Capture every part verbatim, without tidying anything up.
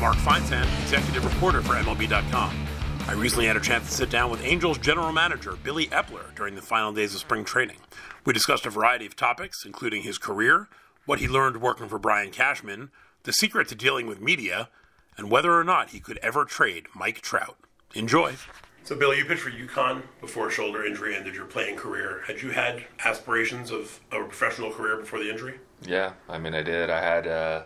Mark Feinsand, executive reporter for M L B dot com. I recently had a chance to sit down with Angels general manager Billy Eppler during the final days of spring training. We discussed a variety of topics, including his career, what he learned working for Brian Cashman, the secret to dealing with media, and whether or not he could ever trade Mike Trout. Enjoy. So, Billy, you pitched for UConn before a shoulder injury ended your playing career. Had you had aspirations of a professional career before the injury? Yeah, I mean, I did. I had uh,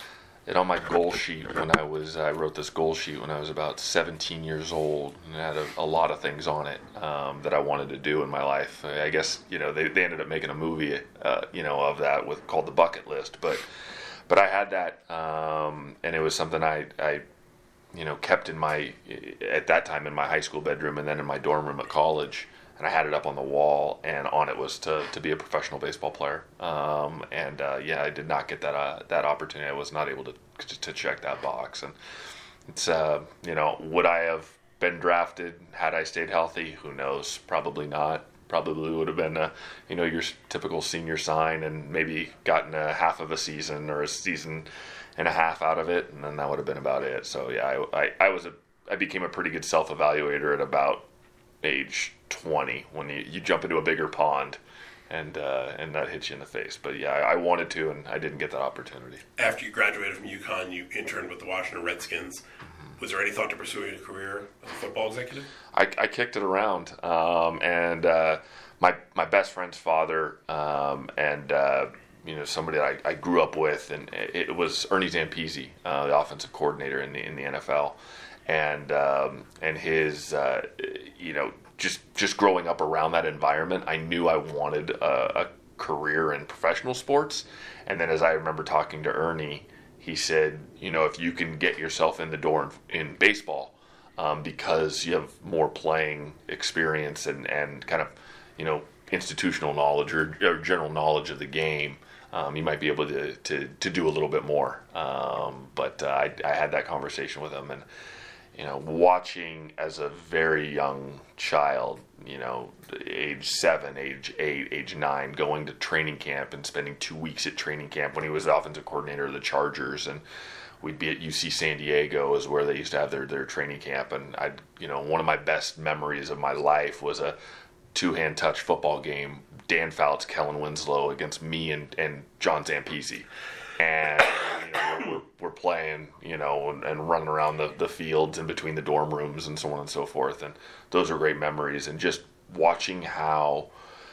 it on my goal sheet when I was, I wrote this goal sheet when I was about seventeen years old, and it had a, a lot of things on it um, that I wanted to do in my life. I guess, you know, they, they ended up making a movie, uh, you know, of that with called The Bucket List, but but I had that, um, and it was something I, I you know, kept in my, at that time in my high school bedroom and then in my dorm room at college, and I had it up on the wall, and on it was to, to be a professional baseball player. Um, and uh, yeah, I did not get that uh, that opportunity. I was not able to to check that box. And it's uh, you know, would I have been drafted had I stayed healthy? Who knows? Probably not. Probably would have been a, you know, your typical senior sign and maybe gotten a half of a season or a season and a half out of it, and then that would have been about it. So yeah, I I, I was a I became a pretty good self-evaluator at about age twenty when you, you jump into a bigger pond and uh, and that hits you in the face. But yeah, I, I wanted to, and I didn't get that opportunity. After you graduated from UConn, you interned with the Washington Redskins. Mm-hmm. Was there any thought to pursuing a career as a football executive? I, I kicked it around, um, and uh, my my best friend's father um, and uh, you know, somebody that I, I grew up with, and it, it was Ernie Zampese, uh, the offensive coordinator in the in the N F L, and um, and his uh, you know, just just growing up around that environment, I knew I wanted a, a career in professional sports. And then as I remember talking to Ernie, he said, you know, if you can get yourself in the door in, in baseball, um, because you have more playing experience and, and kind of, you know, institutional knowledge or, or general knowledge of the game, um, you might be able to, to, to do a little bit more. Um, but uh, I, I had that conversation with him, and you know, watching as a very young child, you know, age seven, age eight, age nine, going to training camp and spending two weeks at training camp when he was the offensive coordinator of the Chargers, and we'd be at U C San Diego is where they used to have their, their training camp, and I, you know, one of my best memories of my life was a two-hand touch football game, Dan Fouts, Kellen Winslow against me and, and John Zampese. And you know, we're, we're playing, you know, and, and running around the, the fields in between the dorm rooms and so on and so forth. And those are great memories. And just watching how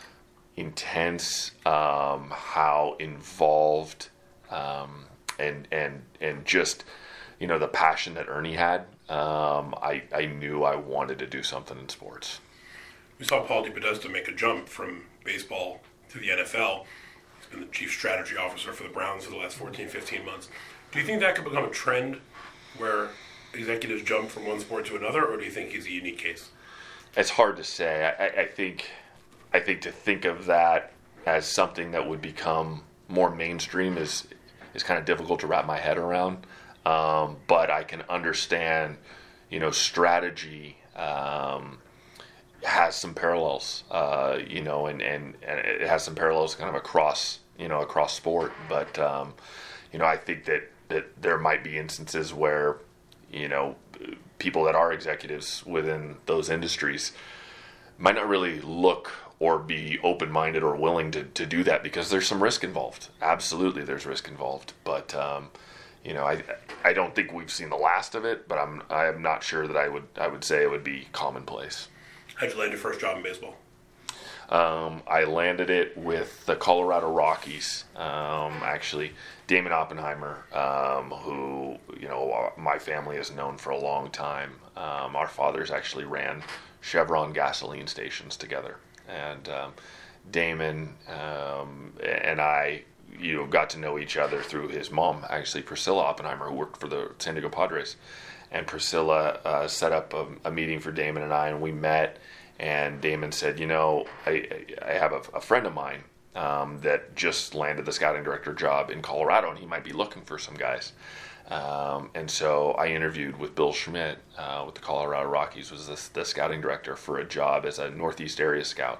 intense, um, how involved, um, and and and just, you know, the passion that Ernie had. Um, I I knew I wanted to do something in sports. We saw Paul DePodesta make a jump from baseball to the N F L. Been the chief strategy officer for the Browns for the last fourteen, fifteen months. Do you think that could become a trend where executives jump from one sport to another, or do you think he's a unique case? It's hard to say. I, I think I think to think of that as something that would become more mainstream is is kind of difficult to wrap my head around. Um, but I can understand, you know, strategy um, has some parallels, uh, you know, and, and, and it has some parallels kind of across, you know, across sport. But, um, you know, I think that, that there might be instances where, you know, people that are executives within those industries might not really look or be open-minded or willing to, to do that because there's some risk involved. Absolutely, there's risk involved. But, um, you know, I I don't think we've seen the last of it, but I'm I'm not sure that I would I would say it would be commonplace. How'd you land your first job in baseball? Um, I landed it with the Colorado Rockies. Um, actually, Damon Oppenheimer, um, who, you know, my family has known for a long time. Um, our fathers actually ran Chevron gasoline stations together. And um, Damon um, and I, you know, got to know each other through his mom, actually, Priscilla Oppenheimer, who worked for the San Diego Padres. And Priscilla uh, set up a, a meeting for Damon and I, and we met. And Damon said, you know, I, I have a, a friend of mine um, that just landed the scouting director job in Colorado, and he might be looking for some guys. Um, and so I interviewed with Bill Schmidt uh, with the Colorado Rockies, was the, the scouting director for a job as a Northeast area scout.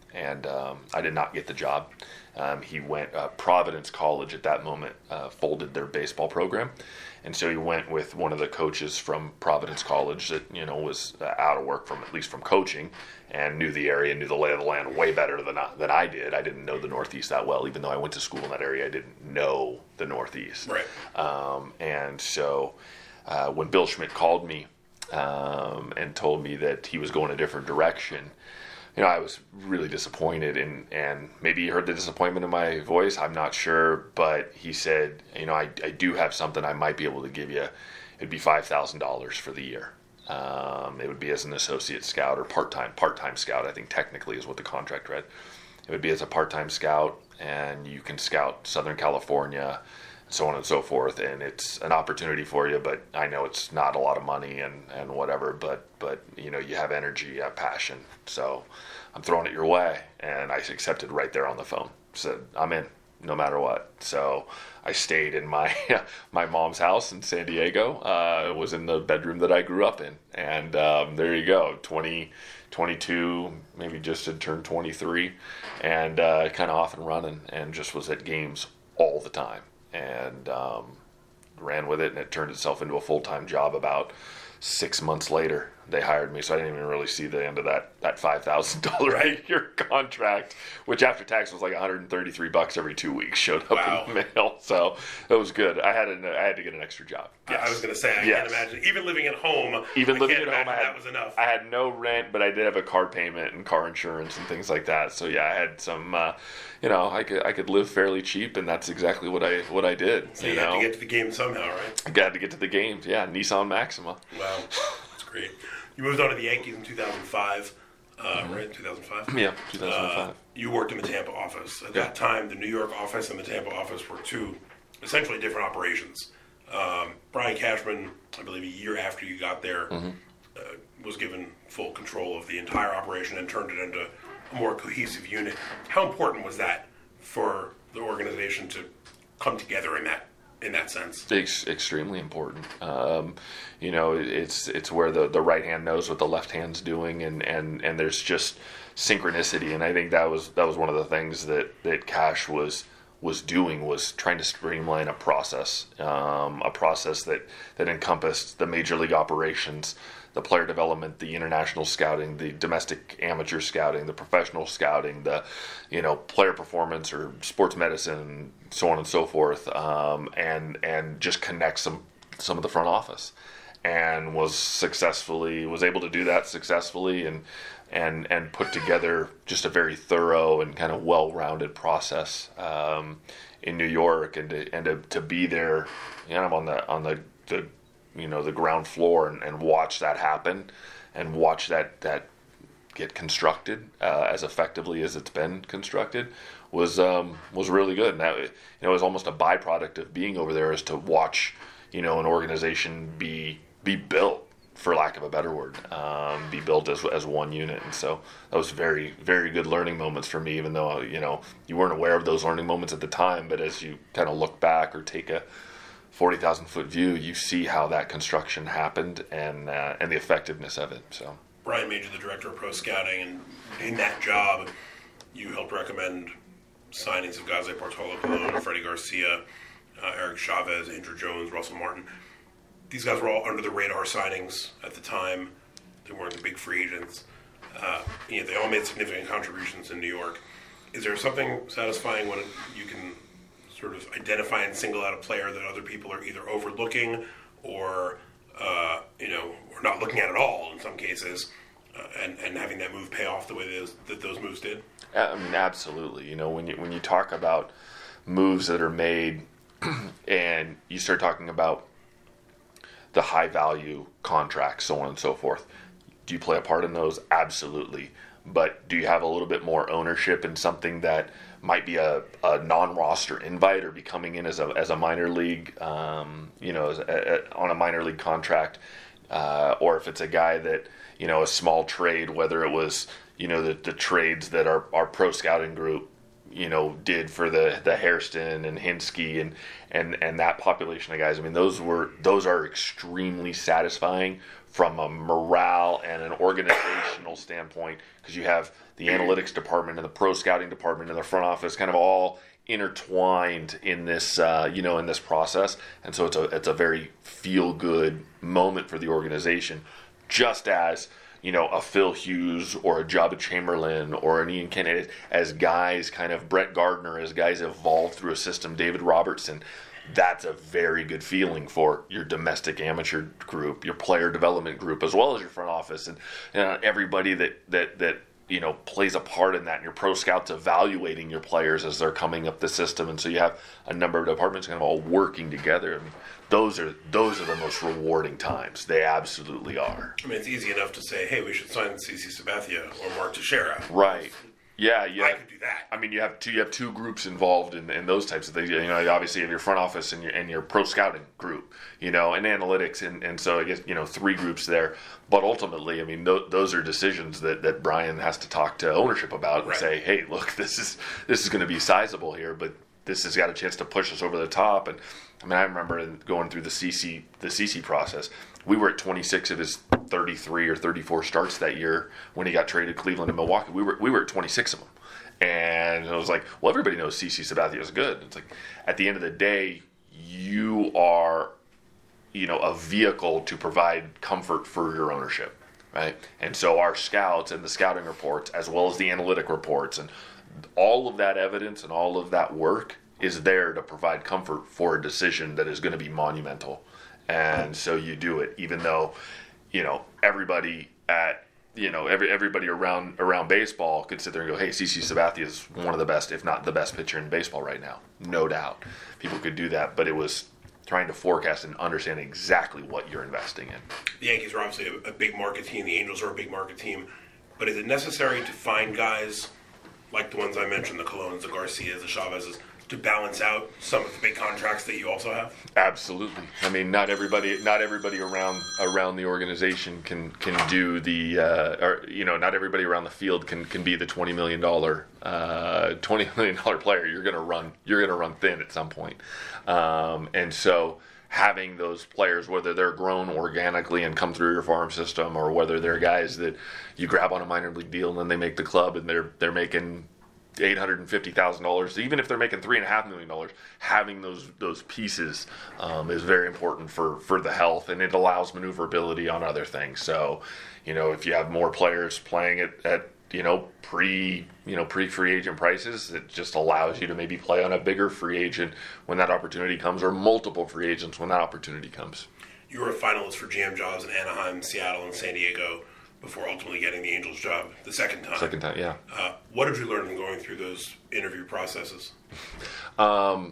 and um, I did not get the job. Um, he went uh, Providence College at that moment uh, folded their baseball program, and so he went with one of the coaches from Providence College that you know was uh, out of work from at least from coaching, and knew the area, knew the lay of the land way better than I, than I did. I didn't know the Northeast that well, even though I went to school in that area. I didn't know the Northeast. Right. Um, and so uh, when Bill Schmidt called me um, and told me that he was going a different direction, you know, I was really disappointed, and, and maybe he heard the disappointment in my voice. I'm not sure, but he said, you know, I, I do have something I might be able to give you. It'd be five thousand dollars for the year. Um, it would be as an associate scout or part-time, part-time scout, I think technically is what the contract read. It would be as a part-time scout, and you can scout Southern California, so on and so forth, and it's an opportunity for you, but I know it's not a lot of money and, and whatever, but, but, you know, you have energy, you have passion, so I'm throwing it your way, and I accepted right there on the phone. Said, I'm in, no matter what. So I stayed in my my mom's house in San Diego. Uh, it was in the bedroom that I grew up in, and um, there you go, twenty, twenty-two, maybe just had turned twenty-three, and uh, kind of off and running, and just was at games all the time. And um, ran with it, and it turned itself into a full-time job about six months later. They hired me, so I didn't even really see the end of that that five thousand dollars a year contract, which after tax was like one hundred thirty-three bucks every two weeks showed up Wow. in the mail. So it was good. I had an, I had to get an extra job. Yes. I was going to say, I Yes. can't imagine. Even living at home, Even I living can't at home, I imagine had, that was enough. I had no rent, but I did have a car payment and car insurance and things like that. So yeah, I had some, uh, you know, I could I could live fairly cheap, and that's exactly what I what I did. so you, you know, had to get to the game somehow, right? I got to get to the games. Yeah, Nissan Maxima. Wow, that's great. You moved on to the Yankees in two thousand five, uh, Mm-hmm. right? two thousand five? Yeah, two thousand five. Uh, you worked in the Tampa office. At Yeah. that time, the New York office and the Tampa office were two essentially different operations. Um, Brian Cashman, I believe a year after you got there, Mm-hmm. uh, was given full control of the entire operation and turned it into a more cohesive unit. How important was that for the organization to come together in that in that sense? Ex- extremely important. Um, you know, it's it's where the, the right hand knows what the left hand's doing, and, and, and there's just synchronicity. And I think that was that was one of the things that, that Cash was was doing, was trying to streamline a process, um, a process that, that encompassed the major league operations, the player development, the international scouting, the domestic amateur scouting, the professional scouting, the, you know, player performance or sports medicine, so on and so forth, um, and and just connect some some of the front office, and was successfully was able to do that successfully, and and and put together just a very thorough and kind of well-rounded process um, in New York, and to, and to, to be there, kind of on the on the, the you know the ground floor, and, and watch that happen, and watch that that get constructed uh, as effectively as it's been constructed was um, was really good. And that, you know, it was almost a byproduct of being over there, is to watch, you know, an organization be be built, for lack of a better word, um, be built as as one unit. And so that was very, very good learning moments for me, even though, you know, you weren't aware of those learning moments at the time. But as you kind of look back or take a forty thousand foot view, you see how that construction happened, and uh, and the effectiveness of it. So Brian made you the director of pro scouting, and in that job, you helped recommend signings of guys like Bartolo Colon, Freddie Garcia, uh, Eric Chavez, Andrew Jones, Russell Martin. These guys were all under the radar signings at the time. They weren't the big free agents. Uh, you know, they all made significant contributions in New York. Is there something satisfying when you can sort of identify and single out a player that other people are either overlooking or uh, you know, or not looking at at all in some cases, uh, and and having that move pay off the way those, that those moves did? I mean, absolutely. You know, when you when you talk about moves that are made, and you start talking about the high value contracts, so on and so forth, do you play a part in those? Absolutely. But do you have a little bit more ownership in something that might be a, a non-roster invite, or be coming in as a as a minor league, um, you know, as a, a, on a minor league contract, uh, or if it's a guy that, you know, a small trade, whether it was, you know, the, the trades that our, our pro scouting group you know, did for the the Hairston and Hinsky and and and that population of guys. I mean, those were those are extremely satisfying from a morale and an organizational standpoint, because you have the analytics department and the pro scouting department and the front office kind of all intertwined in this, uh, you know, in this process, and so it's a it's a very feel good moment for the organization, just as, you know, a Phil Hughes or a Jabba Chamberlain or an Ian Kennedy, as guys kind of Brett Gardner, as guys evolve through a system, David Robertson. That's a very good feeling for your domestic amateur group, your player development group, as well as your front office, and, and everybody that, that, that you know plays a part in that. And your pro scouts evaluating your players as they're coming up the system, and so you have a number of departments kind of all working together. I mean, those are those are the most rewarding times. They absolutely are. I mean, it's easy enough to say, "Hey, we should sign CeCe Sabathia or Mark Teixeira." Right. Yeah, yeah. I could do that. I mean, you have two you have two groups involved in, in those types of things. You know, obviously you have your front office and your and your pro scouting group, you know, and analytics, and, and so I guess, you know, three groups there. But ultimately, I mean, th- those are decisions that, that Brian has to talk to ownership about and right. say, hey, look, this is this is going to be sizable here, but this has got a chance to push us over the top. And I mean, I remember going through the C C the C C process. We were at twenty-six of his thirty-three or thirty-four starts that year when he got traded to Cleveland and Milwaukee. We were we were at twenty-six of them. And I was like, well, everybody knows CeCe Sabathia is good. It's like, at the end of the day, you are, you know, a vehicle to provide comfort for your ownership, right? And so our scouts and the scouting reports, as well as the analytic reports, and all of that evidence and all of that work is there to provide comfort for a decision that is going to be monumental. And so you do it, even though, you know, everybody at you know, every everybody around around baseball could sit there and go, hey, CeCe Sabathia is one of the best, if not the best pitcher in baseball right now. No doubt. People could do that, but it was trying to forecast and understand exactly what you're investing in. The Yankees are obviously a, a big market team. The Angels are a big market team. But is it necessary to find guys like the ones I mentioned, the Colognes, the Garcias, the Chavezes, to balance out some of the big contracts that you also have? Absolutely. I mean, not everybody, not everybody around around the organization can can do the, uh, or you know, not everybody around the field can, can be the twenty million dollar uh, twenty million dollar player. You're gonna run, you're gonna run thin at some point, um, and so having those players, whether they're grown organically and come through your farm system, or whether they're guys that you grab on a minor league deal and then they make the club and they're they're making eight hundred fifty thousand dollars, even if they're making three and a half million dollars, having those those pieces um, is very important for, for the health, and it allows maneuverability on other things. So, you know, if you have more players playing at, at you know pre you know pre free agent prices, it just allows you to maybe play on a bigger free agent when that opportunity comes, or multiple free agents when that opportunity comes. You were a finalist for G M jobs in Anaheim, Seattle, and San Diego before ultimately getting the Angels job the second time. Second time, yeah. Uh, what did you learn from going through those interview processes? Um,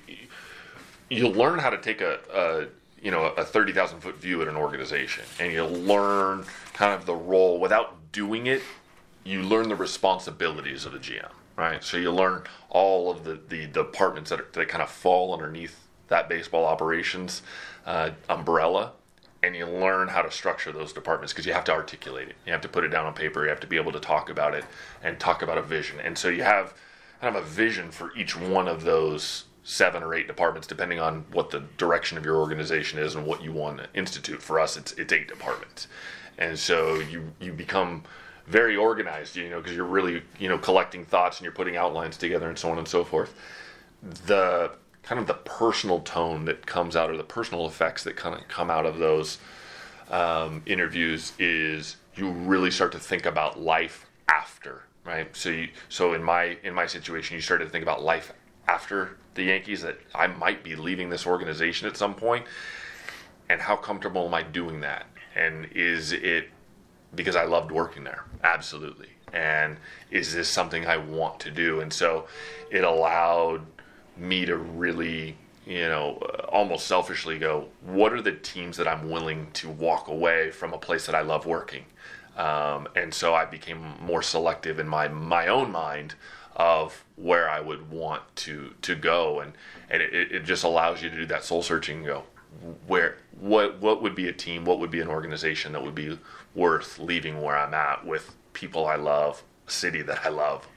you'll learn how to take a, a you know a thirty thousand foot view at an organization, and you'll learn kind of the role without doing it. You learn the responsibilities of a G M, right? So you learn all of the, the departments that are, that kind of fall underneath that baseball operations uh, umbrella. And you learn how to structure those departments, because you have to articulate it. You have to put it down on paper. You have to be able to talk about it and talk about a vision. And so you have kind of a vision for each one of those seven or eight departments, depending on what the direction of your organization is and what you want to institute. For us, it's it's eight departments. And so you, you become very organized, you know, because you're really, you know, collecting thoughts and you're putting outlines together and so on and so forth. The kind of the personal tone that comes out, or the personal effects that kind of come out of those um, interviews, is you really start to think about life after, right? So, you, so in my in my situation, you started to think about life after the Yankees, that I might be leaving this organization at some point, and how comfortable am I doing that? And is it because I loved working there? Absolutely. And is this something I want to do? And so it allowed me to really, you know, almost selfishly go, what are the teams that I'm willing to walk away from a place that I love working? Um, and so I became more selective in my my own mind of where I would want to to go, and and it, it just allows you to do that soul searching and go, where what what would be a team, what would be an organization that would be worth leaving where I'm at, with people I love, a city that I love,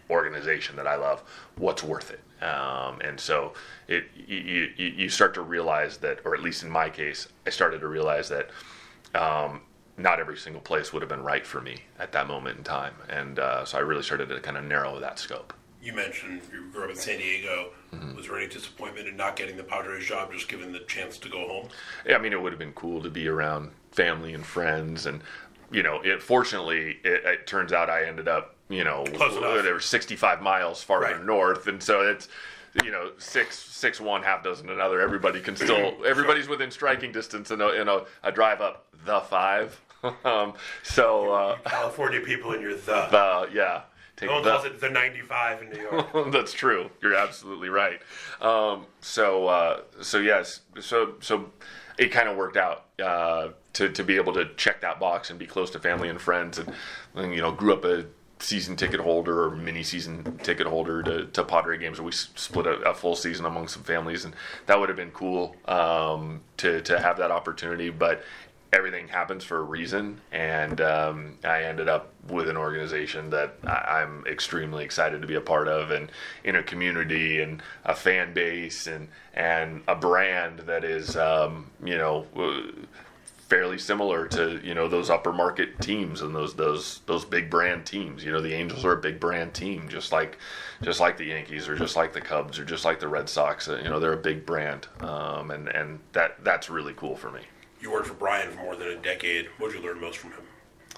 organization that I love, what's worth it? Um, and so it you, you you start to realize that, or at least in my case, I started to realize that um, not every single place would have been right for me at that moment in time. And uh, so I really started to kind of narrow that scope. You mentioned you grew up in San Diego. Mm-hmm. Was there any disappointment in not getting the Padres job, just given the chance to go home? Yeah, I mean, it would have been cool to be around family and friends. And, you know, it, fortunately, it, it turns out I ended up, you know, there were sixty-five miles farther right. north. And so it's, you know, six, six, one, half dozen another. Everybody can still, everybody's within striking distance in a, in a, a drive up the five. um, so, uh, California people and you're the. The, yeah. Take no one the, calls it the ninety-five in New York. That's true. You're absolutely right. Um, so, uh, so yes, so so it kind of worked out uh, to to be able to check that box and be close to family and friends, and, and you know, grew up a season ticket holder or mini season ticket holder to, to Padre games. We split a, a full season among some families, and that would have been cool um, to to have that opportunity, but. Everything happens for a reason, and um, I ended up with an organization that I- I'm extremely excited to be a part of, and in a community and a fan base and and a brand that is, um, you know, fairly similar to, you know, those upper market teams and those those those big brand teams. You know, the Angels are a big brand team, just like just like the Yankees or just like the Cubs or just like the Red Sox. You know, they're a big brand, um, and and that that's really cool for me. You worked for Brian for more than a decade. What did you learn most from him?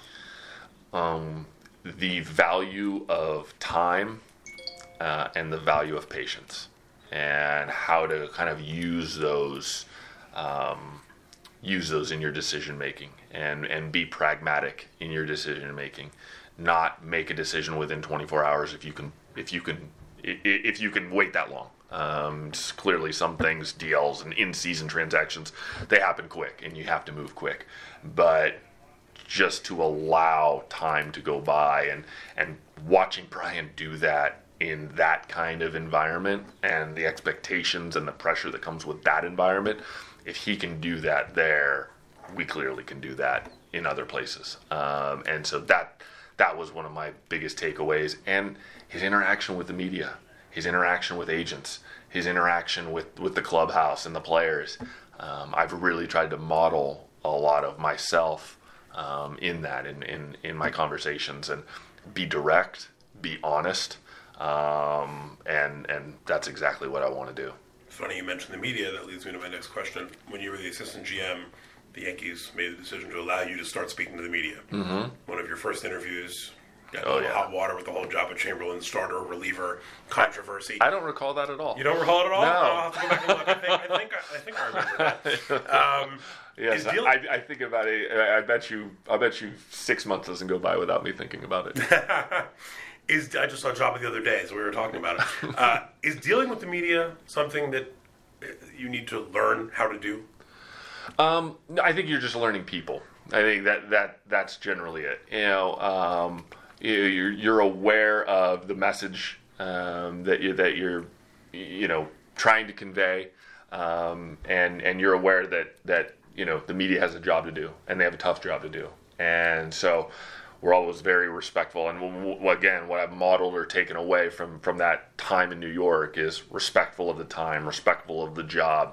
Um, the value of time uh, and the value of patience, and how to kind of use those, um, use those in your decision making, and and be pragmatic in your decision making. Not make a decision within twenty-four hours if you can if you can if you can wait that long. Um, clearly some things, D Ls and in-season transactions, they happen quick and you have to move quick, but just to allow time to go by, and, and watching Brian do that in that kind of environment and the expectations and the pressure that comes with that environment, if he can do that there, we clearly can do that in other places. Um, and so that, that was one of my biggest takeaways, and his interaction with the media. His interaction with agents, his interaction with, with the clubhouse and the players. Um, I've really tried to model a lot of myself um, in that, in, in, in my conversations, and be direct, be honest, um, and and that's exactly what I want to do. It's funny you mentioned the media. That leads me to my next question. When you were the assistant G M, the Yankees made the decision to allow you to start speaking to the media. Mm-hmm. One of your first interviews. Got oh, yeah. hot water with the whole Jabba Chamberlain starter reliever controversy. I don't recall that at all. You don't recall it at all? No. Oh, I'll have to go back and look. I think I think I, I, think I remember that. Um, yes, deal- I, I think about it. I bet you. I bet you six months doesn't go by without me thinking about it. is I just saw Jabba the other day, so we were talking about it. Uh, is dealing with the media something that you need to learn how to do? Um, I think you're just learning people. I think that that that's generally it. You know. Um, You're, you're aware of the message um, that you that you're you know trying to convey, um, and and you're aware that that you know the media has a job to do, and they have a tough job to do, and so we're always very respectful. And w- w- again, what I've modeled or taken away from from that time in New York is respectful of the time, respectful of the job.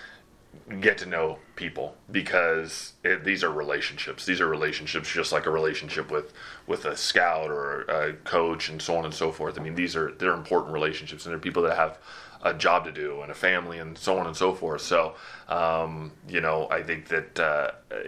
Get to know people, because it, these are relationships. These are relationships just like a relationship with, with a scout or a coach and so on and so forth. I mean, these are they're important relationships, and they're people that have a job to do and a family and so on and so forth. So, um, you know, I think that uh,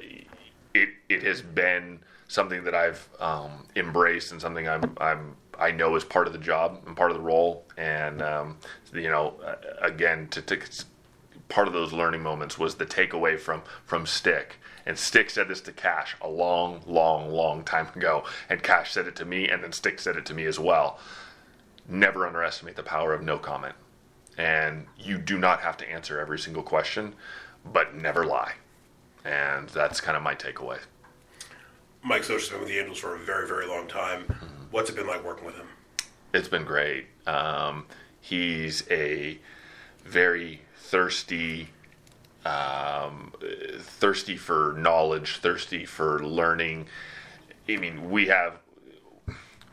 it it has been something that I've um, embraced, and something I'm I'm I know is part of the job and part of the role. And um, you know, again, to, to part of those learning moments was the takeaway from from Stick. And Stick said this to Cash a long, long, long time ago. And Cash said it to me, and then Stick said it to me as well. Never underestimate the power of no comment. And you do not have to answer every single question, but never lie. And that's kind of my takeaway. Mike Scioscia's been with the Angels for a very, very long time. Mm-hmm. What's it been like working with him? It's been great. Um, he's a very thirsty, um, thirsty for knowledge, thirsty for learning. I mean, we have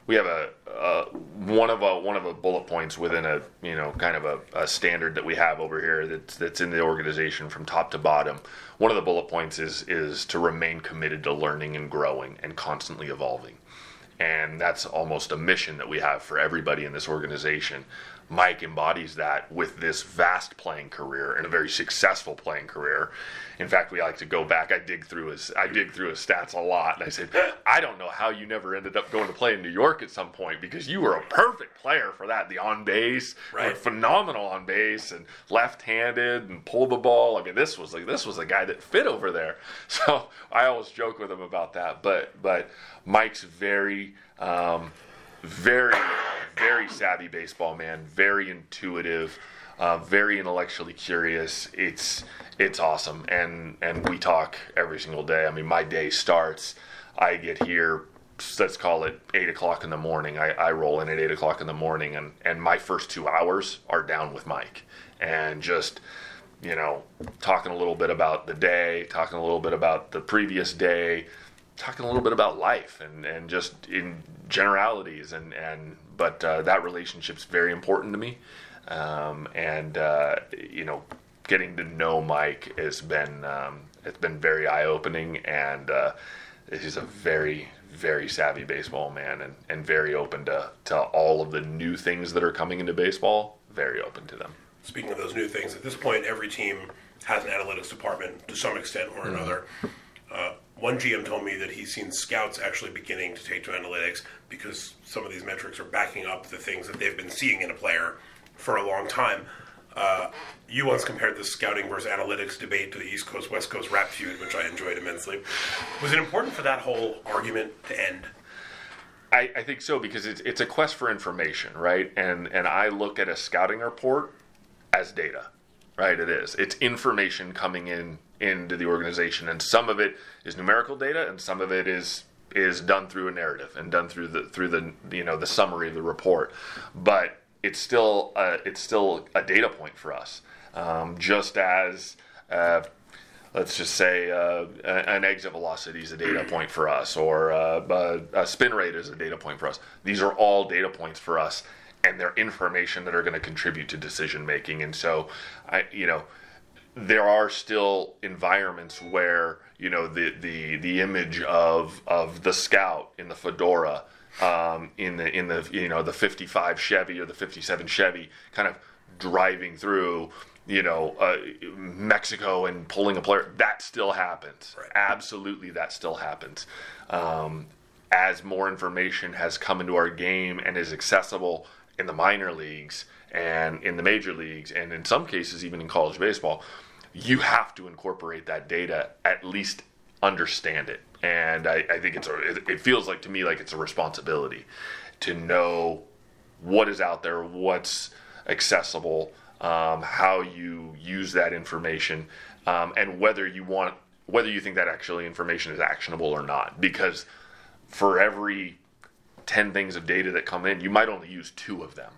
we have a uh, one of a one of a bullet points within a you know kind of a, a standard that we have over here that's that's in the organization from top to bottom. One of the bullet points is is to remain committed to learning and growing and constantly evolving, and that's almost a mission that we have for everybody in this organization. Mike embodies that with this vast playing career and a very successful playing career. In fact, we like to go back. I dig through his I dig through his stats a lot, and I said, I don't know how you never ended up going to play in New York at some point, because you were a perfect player for that. The on base, right. phenomenal on base, and left-handed, and pull the ball. I mean, this was like this was a guy that fit over there. So I always joke with him about that. But but Mike's very. Um, Very, very savvy baseball man, very intuitive, uh, very intellectually curious. It's it's awesome, and and we talk every single day. I mean, my day starts, I get here, let's call it eight o'clock in the morning. I, I roll in at eight o'clock in the morning, and, and my first two hours are down with Mike, and just, you know, talking a little bit about the day, talking a little bit about the previous day, talking a little bit about life, and, and just in generalities, and, and but uh, that relationship's very important to me, um, and uh, you know, getting to know Mike has been um, it's been very eye-opening, and uh, he's a very very savvy baseball man, and, and very open to, to all of the new things that are coming into baseball, very open to them. Speaking of those new things, at this point every team has an analytics department to some extent or Mm-hmm. another. Uh, one G M told me that he's seen scouts actually beginning to take to analytics because some of these metrics are backing up the things that they've been seeing in a player for a long time. Uh, you once compared the scouting versus analytics debate to the East Coast West Coast rap feud, which I enjoyed immensely. Was it important for that whole argument to end? I, I think so, because it's it's a quest for information, right? And and I look at a scouting report as data, right? It is. It's information coming in into the organization, and some of it is numerical data, and some of it is is done through a narrative and done through the through the you know the summary of the report. But it's still a, it's still a data point for us, um, just as uh, let's just say uh, an exit velocity is a data point for us, or uh, a spin rate is a data point for us. These are all data points for us, and they're information that are going to contribute to decision making. And so, I you know. There are still environments where, you know, the, the, the image of of the scout in the fedora, um, in the in the you know the fifty-five Chevy or the fifty-seven Chevy, kind of driving through, you know, uh, Mexico and pulling a player. That still happens. Right. Absolutely, that still happens. Um, as more information has come into our game and is accessible in the minor leagues and in the major leagues, and in some cases even in college baseball, you have to incorporate that data, at least understand it. And I, I think it's a, it feels like to me like it's a responsibility to know what is out there, what's accessible, um, how you use that information, um, and whether you want whether you think that actually information is actionable or not. Because for every ten things of data that come in, you might only use two of them.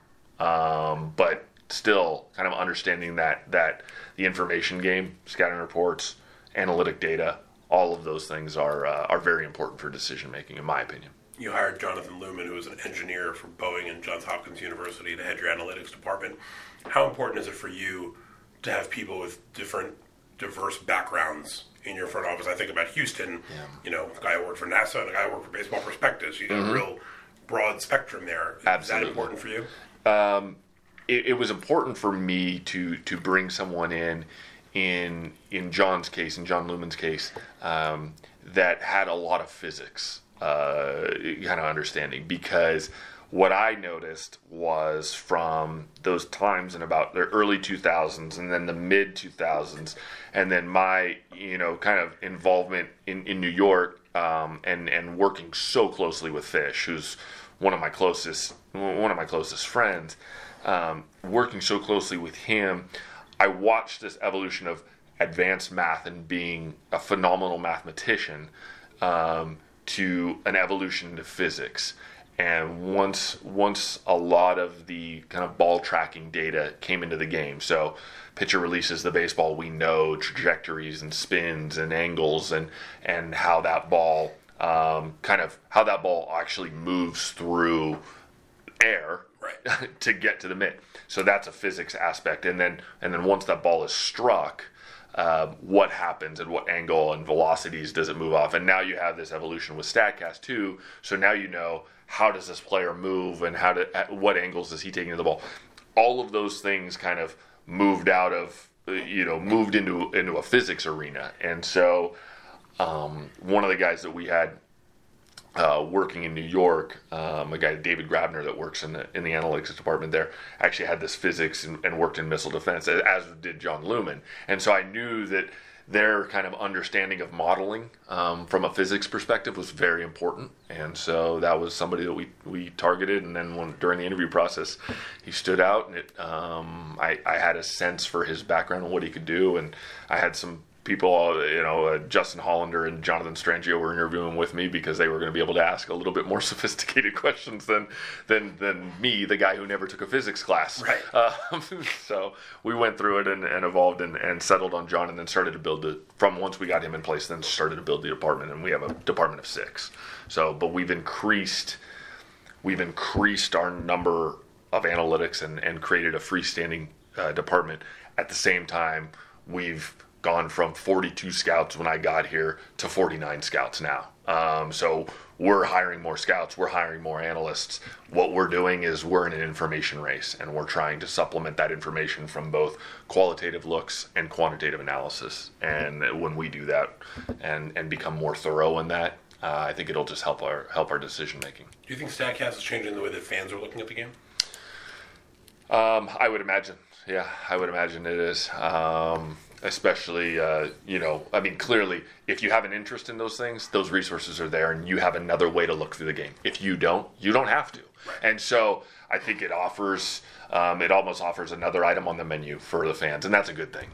Um, but still kind of understanding that, that the information game, scouting reports, analytic data, all of those things are uh, are very important for decision making, in my opinion. You hired Jonathan Lumen, who is an engineer for Boeing and Johns Hopkins University, to head your analytics department. How important is it for you to have people with different, diverse backgrounds in your front office? I think about Houston, yeah. you know, a guy who worked for NASA and a guy who worked for Baseball Prospectus. You got mm-hmm. a real broad spectrum there. Is Absolutely. that important for you? Um, it, it was important for me to to bring someone in, in in John's case, in John Lumen's case, um, that had a lot of physics uh, kind of understanding. Because what I noticed was from those times in about the early two thousands and then the mid two thousands, and then my you know kind of involvement in, in New York, um, and and working so closely with Fish, who's one of my closest one of my closest friends, um, working so closely with him, I watched this evolution of advanced math and being a phenomenal mathematician, um, to an evolution into physics. And once once a lot of the kind of ball tracking data came into the game, so pitcher releases the baseball, we know trajectories and spins and angles and and how that ball um, kind of how that ball actually moves through air right. to get to the mitt. So that's a physics aspect. And then and then once that ball is struck, uh, what happens and what angle and velocities does it move off? And now you have this evolution with StatCast too. So now you know, how does this player move and how to, at what angles is he taking to the ball? All of those things kind of moved out of, you know, moved into into a physics arena. And so um, one of the guys that we had Uh, working in New York, um, a guy, David Grabner, that works in the in the analytics department there, actually had this physics and, and worked in missile defense, as did John Lumen. And so I knew that their kind of understanding of modeling um, from a physics perspective was very important. And so that was somebody that we, we targeted. And then when, during the interview process, he stood out, and it, um, I, I had a sense for his background and what he could do. And I had some people, you know, uh, Justin Hollander and Jonathan Strangio were interviewing with me because they were going to be able to ask a little bit more sophisticated questions than than than me, the guy who never took a physics class. Right. Uh, so we went through it and, and evolved and, and settled on John, and then started to build it from once we got him in place. Then started to build the department, and we have a department of six. So, but we've increased we've increased our number of analytics and and created a freestanding uh, department. At the same time, we've gone from forty-two scouts when I got here to forty-nine scouts now. Um, so we're hiring more scouts, we're hiring more analysts. What we're doing is we're in an information race, and we're trying to supplement that information from both qualitative looks and quantitative analysis. And when we do that and, and become more thorough in that, uh, I think it'll just help our help our decision making. Do you think StatCast is changing the way that fans are looking at the game? Um, I would imagine. Yeah, I would imagine it is. Um, especially, uh, you know, I mean, clearly, if you have an interest in those things, those resources are there, and you have another way to look through the game. If you don't, you don't have to. Right. And so I think it offers, um, it almost offers another item on the menu for the fans, and that's a good thing.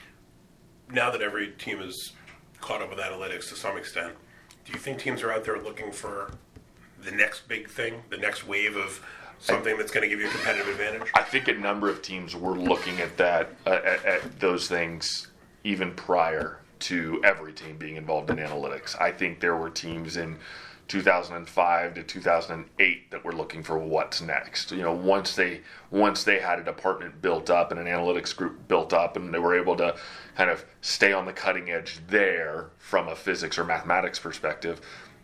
Now that every team is caught up with analytics to some extent, do you think teams are out there looking for the next big thing, the next wave of something that's going to give you a competitive advantage? I think a number of teams were looking at that, uh, at, at those things even prior to every team being involved in analytics. I think there were teams in two thousand five to two thousand eight that were looking for what's next. You know, once they once they had a department built up and an analytics group built up, and they were able to kind of stay on the cutting edge there from a physics or mathematics perspective.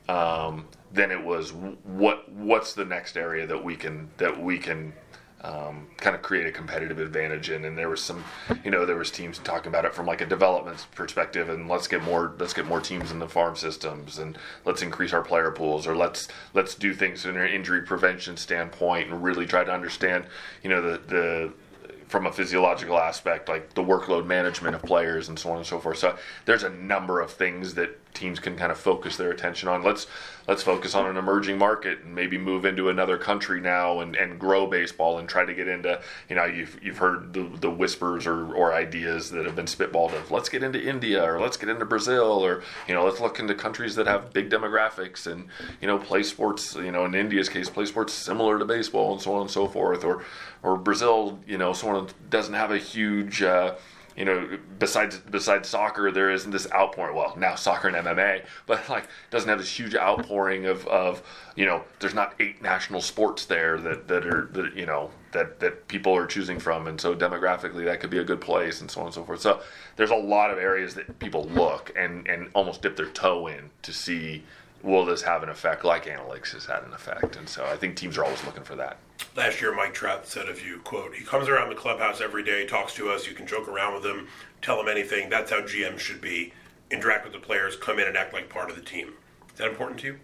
Um, then it was what what's the next area that we can that we can um, kind of create a competitive advantage in. And there was some, you know, there was teams talking about it from like a development perspective, and let's get more let's get more teams in the farm systems, and let's increase our player pools, or let's let's do things in an injury prevention standpoint, and really try to understand, you know, the the from a physiological aspect, like the workload management of players and so on and so forth. So there's a number of things that teams can kind of focus their attention on. Let's let's focus on an emerging market and maybe move into another country now and, and grow baseball and try to get into, you know, you've you've heard the, the whispers or, or ideas that have been spitballed of let's get into India, or let's get into Brazil, or, you know, let's look into countries that have big demographics and, you know, play sports, you know, in India's case, play sports similar to baseball and so on and so forth, or or Brazil, you know, someone doesn't have a huge uh, you know, besides besides soccer, there isn't this outpouring. Well, now soccer and M M A, but like doesn't have this huge outpouring of, of you know, there's not eight national sports there that, that are that you know that, that people are choosing from, and so demographically that could be a good place, and so on and so forth. So there's a lot of areas that people look and, and almost dip their toe in to see, will this have an effect, like analytics has had an effect, and so I think teams are always looking for that. Last year, Mike Trout said of you, quote, he comes around the clubhouse every day, talks to us, you can joke around with him, tell him anything. That's how G M should be. Interact with the players, come in and act like part of the team. Is that important to you?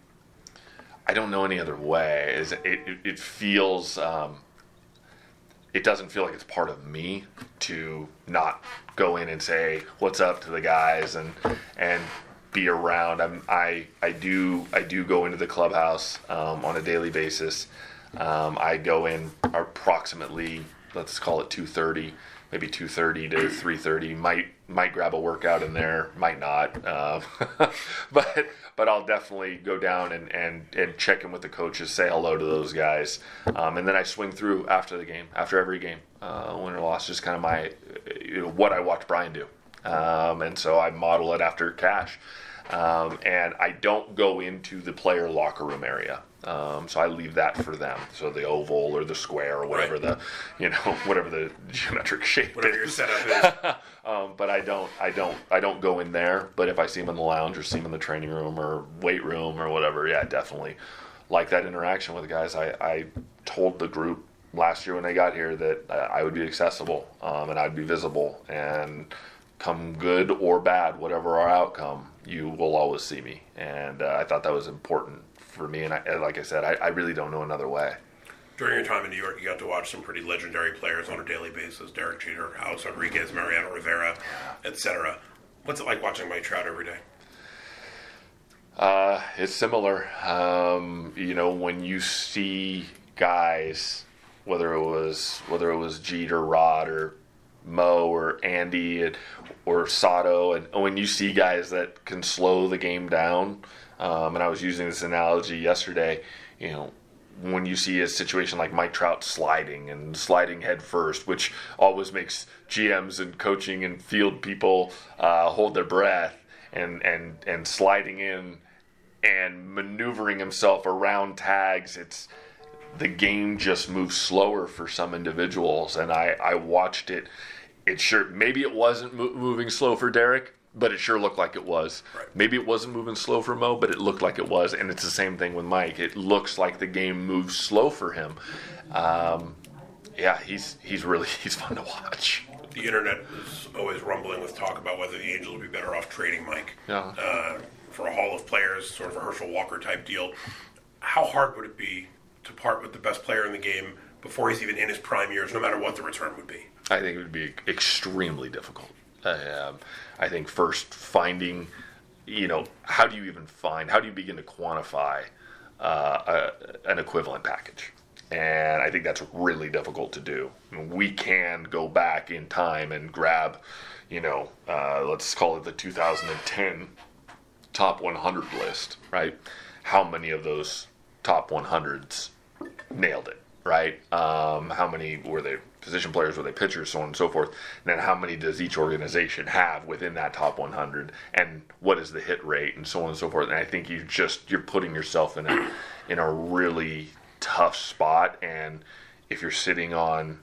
I don't know any other way. It, it, it feels, um, it doesn't feel like it's part of me to not go in and say, what's up to the guys, and and be around. I'm, I I do I do go into the clubhouse um, on a daily basis. Um, I go in approximately, let's call it two thirty, maybe two thirty to three thirty. Might might grab a workout in there, might not. Uh, but but I'll definitely go down and, and, and check in with the coaches, say hello to those guys, um, and then I swing through after the game, after every game, uh, win or loss, just kind of my, you know, what I watch Brian do, um, and so I model it after Cash. Um, and I don't go into the player locker room area. Um, so I leave that for them. So the oval or the square or whatever right. the, you know, whatever the geometric shape whatever is. your setup is. um, but I don't, I don't, I don't go in there. But if I see them in the lounge or see them in the training room or weight room or whatever, yeah, definitely like that interaction with the guys. I, I told the group last year when they got here that I would be accessible um, and I'd be visible, and come good or bad, whatever our outcome, you will always see me. And uh, I thought that was important for me, and I, like I said, I, I really don't know another way. During your time in New York, you got to watch some pretty legendary players on a daily basis: Derek Jeter, Alex Rodriguez, Mariano Rivera, et cetera. What's it like watching Mike Trout every day? Uh, it's similar. Um, you know, when you see guys, whether it was whether it was Jeter, Rod, or Mo, or Andy, or Sato, and when you see guys that can slow the game down. Um, and I was using this analogy yesterday, you know, when you see a situation like Mike Trout sliding and sliding head first, which always makes G Ms and coaching and field people uh, hold their breath, and, and, and sliding in and maneuvering himself around tags, it's the game just moves slower for some individuals. And I, I watched it. It sure, maybe it wasn't mo- moving slow for Derek, but it sure looked like it was. Right. Maybe it wasn't moving slow for Mo, but it looked like it was. And it's the same thing with Mike. It looks like the game moves slow for him. Um, yeah, he's he's really he's fun to watch. The internet is always rumbling with talk about whether the Angels would be better off trading Mike yeah. uh, for a haul of players, sort of a Herschel Walker type deal. How hard would it be to part with the best player in the game before he's even in his prime years, no matter what the return would be? I think it would be extremely difficult. Uh, I think first finding, you know, how do you even find, how do you begin to quantify uh, a, an equivalent package? And I think that's really difficult to do. I mean, we can go back in time and grab, you know, uh, let's call it the two thousand ten top one hundred list, right? How many of those top one hundreds nailed it, right? Um, how many were they position players, were they pitchers, so on and so forth? And then how many does each organization have within that top one hundred? And what is the hit rate, and so on and so forth? And I think you just, you're putting yourself in a in a really tough spot. And if you're sitting on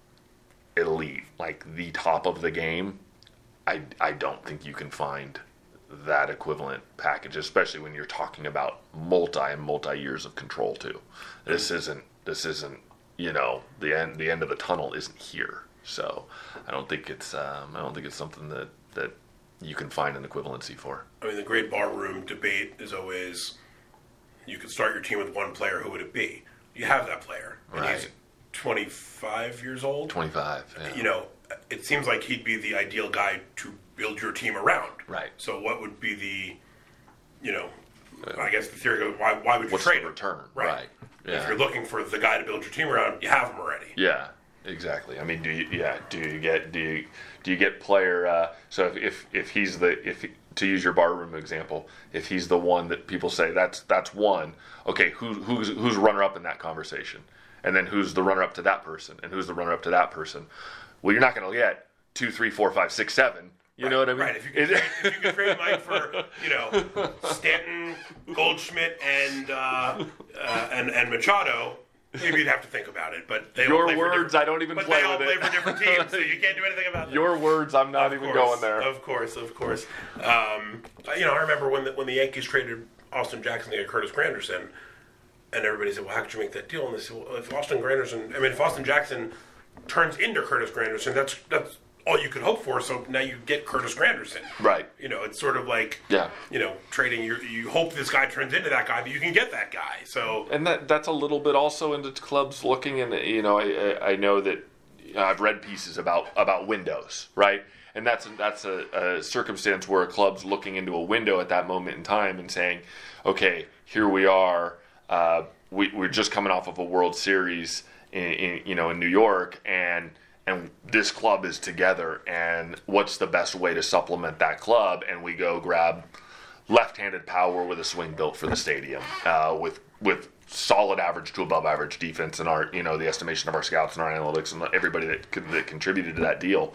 elite, like the top of the game, I, I don't think you can find that equivalent package, especially when you're talking about multi and multi years of control too. This isn't this isn't you know the end the end of the tunnel isn't here. So I don't think it's um, I don't think it's something that that you can find an equivalency for. I mean, the great barroom debate is always, you could start your team with one player, who would it be? You have that player, and right. he's twenty-five years old. twenty-five. Yeah. You know, it seems like he'd be the ideal guy to build your team around. Right. So what would be the, you know, I guess the theory goes, why, why would you What's trade the him? return? Right. Right. Yeah. If you're looking for the guy to build your team around, you have him already. Yeah, exactly. I mean, do you, yeah, do you get, do you, do you get player, uh, so if, if, if he's the, if, to use your barroom example, if he's the one that people say that's, that's one, okay, who, who's, who's runner up in that conversation? And then who's the runner up to that person? And who's the runner up to that person? Well, you're not going to get two, three, four, five, six, seven. You right, know what I mean? Right. If you could trade, if you could trade Mike for, you know, Stanton, Goldschmidt, and uh, uh, and and Machado, maybe you'd have to think about it. But they your all play words, for I don't even but play they all with play it. for different teams, so you can't do anything about that. Your words, I'm not of even course, going there. Of course, of course. Um, you know, I remember when the, when the Yankees traded Austin Jackson to get Curtis Granderson, and everybody said, "Well, how could you make that deal?" And they said, "Well, if Austin Granderson, I mean, if Austin Jackson turns into Curtis Granderson, that's that's." all you could hope for, so now you get Curtis Granderson. Right. You know, it's sort of like, yeah. you know, trading, you you hope this guy turns into that guy, but you can get that guy. So And that that's a little bit also into clubs looking, and, you know, I, I know that you know, I've read pieces about, about windows, right? And that's, that's a, a circumstance where a club's looking into a window at that moment in time and saying, okay, here we are, uh, we, we're just coming off of a World Series in, in you know, in New York, and and this club is together, and what's the best way to supplement that club? And we go grab left-handed power with a swing built for the stadium, uh, with with solid average to above average defense, and our, you know, the estimation of our scouts and our analytics and everybody that that contributed to that deal.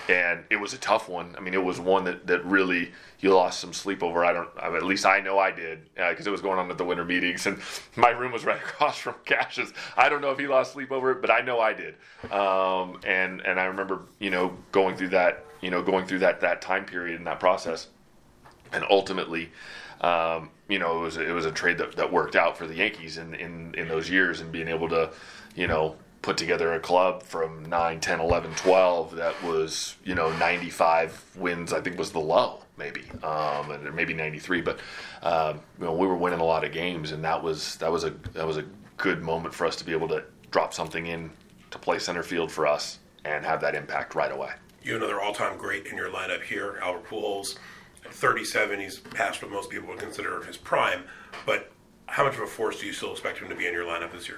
and it was a tough one. I mean, it was one that, that really you lost some sleep over. I don't, at least I know I did, because uh, it was going on at the winter meetings, and my room was right across from Cash's. I don't know if he lost sleep over it, but I know I did. Um, and and I remember, you know, going through that, you know, going through that that time period and that process, and ultimately. Um, you know, it was it was a trade that, that worked out for the Yankees in, in, in those years, and being able to, you know, put together a club from nine, ten, eleven, twelve that was, you know, ninety-five wins, I think was the low, maybe, um, and maybe ninety-three. But um, you know, we were winning a lot of games, and that was that was a that was a good moment for us to be able to drop something in to play center field for us and have that impact right away. You have another all-time great in your lineup here, Albert Pujols. At thirty-seven, he's past what most people would consider his prime. But how much of a force do you still expect him to be in your lineup this year?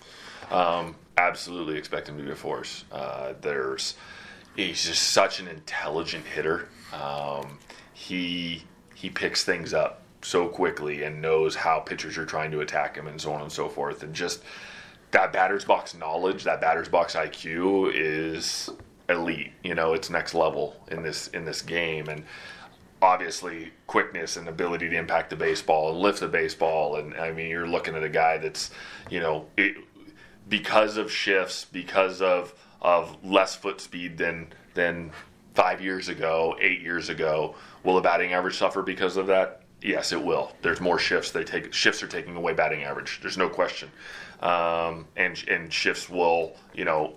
Um, absolutely expect him to be a force. Uh, there's, he's just such an intelligent hitter. Um, he he picks things up so quickly and knows how pitchers are trying to attack him and so on and so forth. And just that batter's box knowledge, that batter's box I Q is elite. You know, it's next level in this in this game. And obviously quickness and ability to impact the baseball and lift the baseball. And I mean, you're looking at a guy that's, you know, it, because of shifts, because of of less foot speed than than five years ago, eight years ago, will the batting average suffer because of that? Yes, it will. There's more shifts. They take shifts are taking away batting average. There's no question. Um, and and shifts will, you know,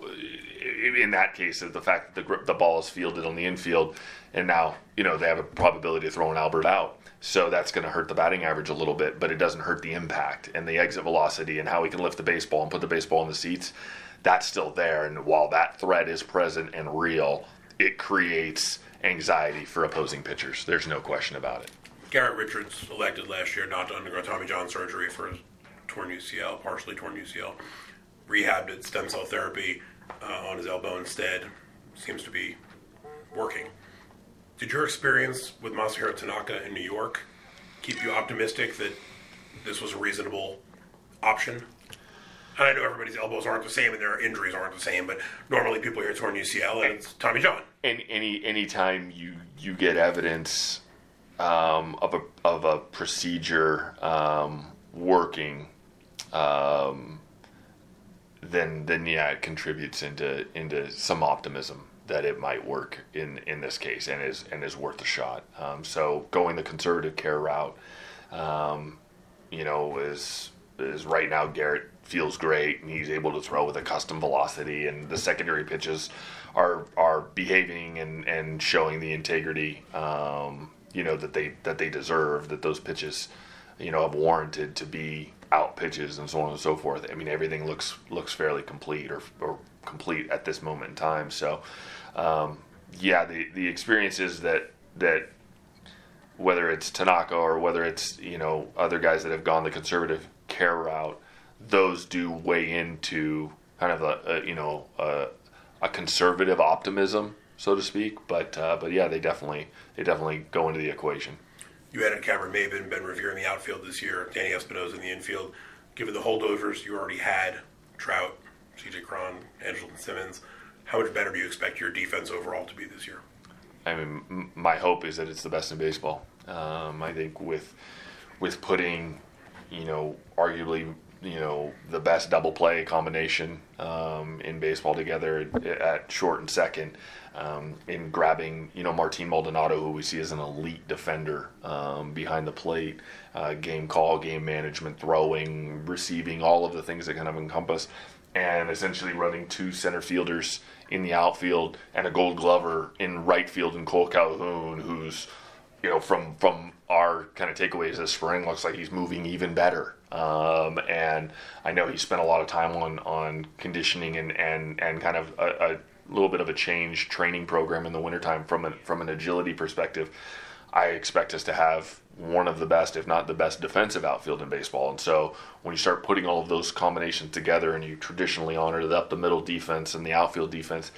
in that case, the fact that the the ball is fielded on the infield, and now, you know, they have a probability of throwing Albert out. So that's going to hurt the batting average a little bit, but it doesn't hurt the impact and the exit velocity and how he can lift the baseball and put the baseball in the seats. That's still there. And while that threat is present and real, it creates anxiety for opposing pitchers. There's no question about it. Garrett Richards elected last year not to undergo Tommy John surgery for his torn U C L, partially torn U C L. Rehabbed at stem cell therapy uh, on his elbow instead. Seems to be working. Did your experience with Masahiro Tanaka in New York keep you optimistic that this was a reasonable option? And I know everybody's elbows aren't the same and their injuries aren't the same, but normally people hear torn U C L and it's Tommy John. And any any time you you get evidence um, of a of a procedure um, working, um, then then yeah, it contributes into into some optimism that it might work in, in this case and is and is worth a shot. Um, so going the conservative care route, um, you know, is is right now Garrett feels great and he's able to throw with a custom velocity, and the secondary pitches are are behaving and, and showing the integrity, um, you know, that they that they deserve, that those pitches, you know, have warranted to be out pitches and so on and so forth. I mean, everything looks looks fairly complete or or complete at this moment in time. So. Um, yeah, the, the experiences that that whether it's Tanaka or whether it's, you know, other guys that have gone the conservative care route, those do weigh into kind of a, a you know a, a conservative optimism, so to speak. But uh, but yeah, they definitely they definitely go into the equation. You added Cameron Maybin, Ben Revere in the outfield this year, Danny Espinosa in the infield. Given the holdovers you already had, Trout, C J Cron, Andrelton Simmons, how much better do you expect your defense overall to be this year? I mean, m- my hope is that it's the best in baseball. Um, I think with with putting, you know, arguably, you know, the best double play combination um, in baseball together at, at short and second, um, in grabbing, you know, Martin Maldonado, who we see as an elite defender um, behind the plate, uh, game call, game management, throwing, receiving, all of the things that kind of encompass, and essentially running two center fielders in the outfield and a Gold Glover in right field in Cole Calhoun, who's, you know, from from our kind of takeaways this spring, looks like he's moving even better. Um, and I know he spent a lot of time on, on conditioning and, and, and kind of a, a little bit of a change training program in the wintertime from an, from an agility perspective. I expect us to have one of the best, if not the best, defensive outfield in baseball. And so when you start putting all of those combinations together and you traditionally honor the up-the-middle defense and the outfield defense,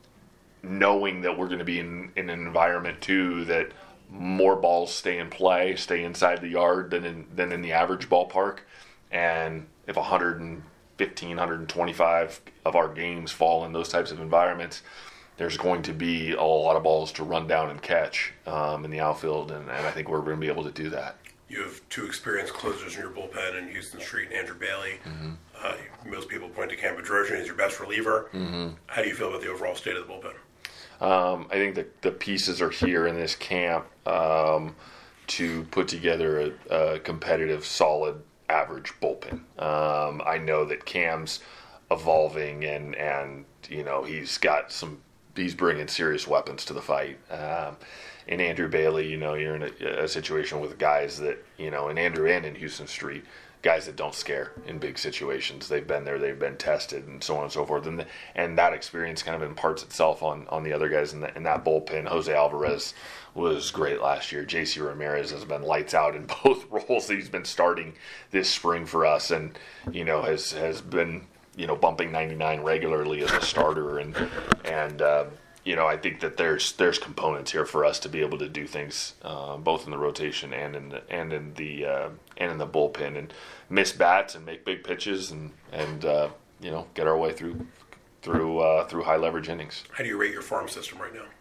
knowing that we're going to be in, in an environment, too, that more balls stay in play, stay inside the yard than in, than in the average ballpark. And if one hundred fifteen, one hundred twenty-five of our games fall in those types of environments, there's going to be a lot of balls to run down and catch um, in the outfield, and, and I think we're going to be able to do that. You have two experienced closers in your bullpen in Houston Street and Andrew Bailey. Mm-hmm. Uh, most people point to Cam Bedrosian as your best reliever. Mm-hmm. How do you feel about the overall state of the bullpen? Um, I think the, the pieces are here in this camp um, to put together a, a competitive, solid, average bullpen. Um, I know that Cam's evolving, and, and you know he's got some. He's bringing serious weapons to the fight. Um, in Andrew Bailey, you know, you're in a, a situation with guys that, you know, in Andrew and in Houston Street, guys that don't scare in big situations. They've been there, they've been tested, and so on and so forth. And the, and that experience kind of imparts itself on, on the other guys in, the, in that bullpen. Jose Alvarez was great last year. J C Ramirez has been lights out in both roles that he's been starting this spring for us, and, you know, has has been, you know, bumping ninety-nine regularly as a starter. And, and uh, you know, I think that there's there's components here for us to be able to do things uh, both in the rotation and in the and in the uh, and in the bullpen, and miss bats and make big pitches, and and uh, you know, get our way through through uh, through high leverage innings. How do you rate your farm system right now?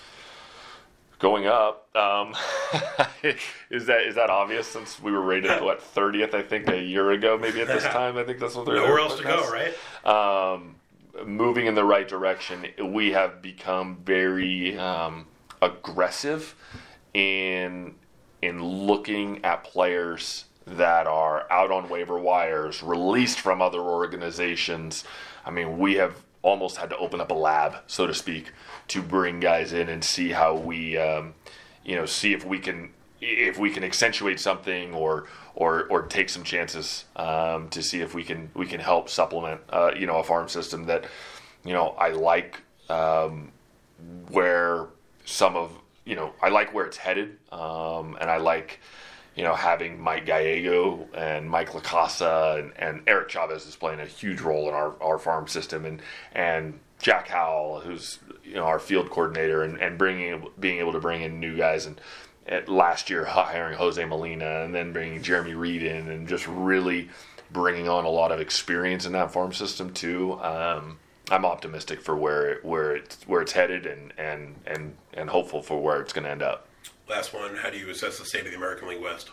Going up. Um, is that is that obvious? Since we were rated what thirtieth, I think a year ago, maybe at this time. I think that's what they're nowhere else to go, right? Um, moving in the right direction. We have become very um, aggressive in in looking at players that are out on waiver wires, released from other organizations. I mean, we have almost had to open up a lab, so to speak, to bring guys in and see how we, um, you know, see if we can if we can accentuate something or or or take some chances um, to see if we can we can help supplement, uh, you know, a farm system that, you know, I like um, where some of, you know, I like where it's headed, um, and I like, you know, having Mike Gallego and Mike LaCasa and, and Eric Chavez is playing a huge role in our, our farm system, and and Jack Howell, who's, you know, our field coordinator, and, and bringing being able to bring in new guys, and at last year hiring Jose Molina, and then bringing Jeremy Reed in, and just really bringing on a lot of experience in that farm system too. Um, I'm optimistic for where it, where it's where it's headed, and and and and hopeful for where it's going to end up. Last one, how do you assess the state of the American League West?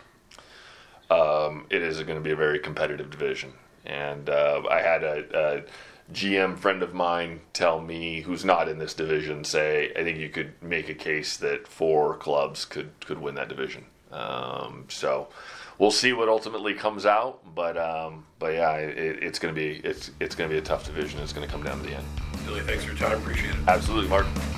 Um, it is going to be a very competitive division. And uh, I had a, a G M friend of mine tell me, who's not in this division, say, I think you could make a case that four clubs could, could win that division. Um, so we'll see what ultimately comes out. But um, but yeah, it, it's going to be it's it's going to be a tough division. It's going to come down to the end. Billy, thanks for your time. Appreciate it. Absolutely, Mark.